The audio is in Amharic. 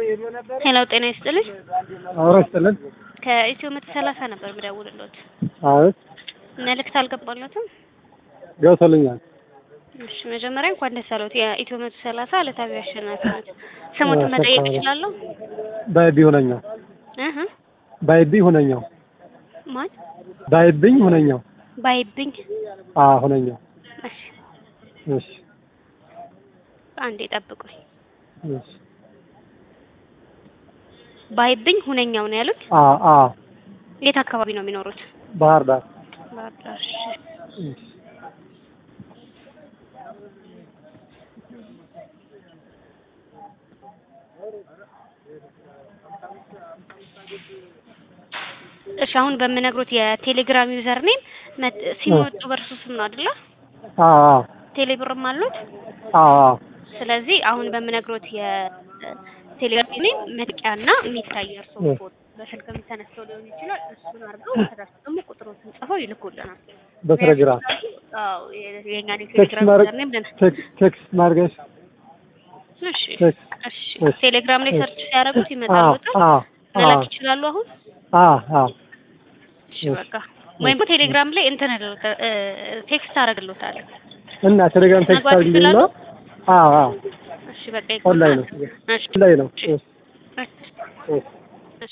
ሄሎ ጤና ይስጥልኝ አውራ ይስጥልኝ ከኢትዮ 130 ነበር ምደውልልዎት አዎ መልእክት አልገባለትም ገብቶልኛል እሺ መጀመሪያ እንኳን ደስ አለዎት የኢትዮ 130 ለታቢ አሸናፊነት ስሞትን መጠየቅ ይችላልው ባይቢ ሆነኛው ባይቢ ሆነኛው ማን ባይብኝ ሆነኛው ባይብኝ ሆነኛው እሺ እሺ አንዴ ጠብቁኝ እሺ ባይብኝ ሆነኛው ነው ያሉት የት አካባቢ ነው የሚኖሩት ባህር ዳር እሺ እሺ አሁን በመነግሮት የቴሌግራም ዩዘር ኔም ሲሞጡ በርሱ ስም ነው አይደል ቴሌብርም አሉት ስለዚህ አሁን በመነግሮት የቴሌግራም ኔም መጥቂያና የሚታይ እርሶ ፎቶ በስልክም ተነስተው ሊሆን ይችላል እሱን አድርገው ተደስተሙ ቁጥሩን ጽፈው ይልኩልናል በቴሌግራም የኛ ቴሌግራም ዩዘር ኔም ቴክስት ማርገሽ እሺ ቴሌግራም ላይ ሰርች ሲያደርጉት ይመጣልዎታል መላክ ይችላሉ አሁን እሺ በቃ ወይም ቴሌግራም ላይ ቴክስት አደርግልዎታለሁ እና ቴሌግራም ቴክስት አድርግልኝና እሺ በቃ ኦንላይን ነው እሺ እሺ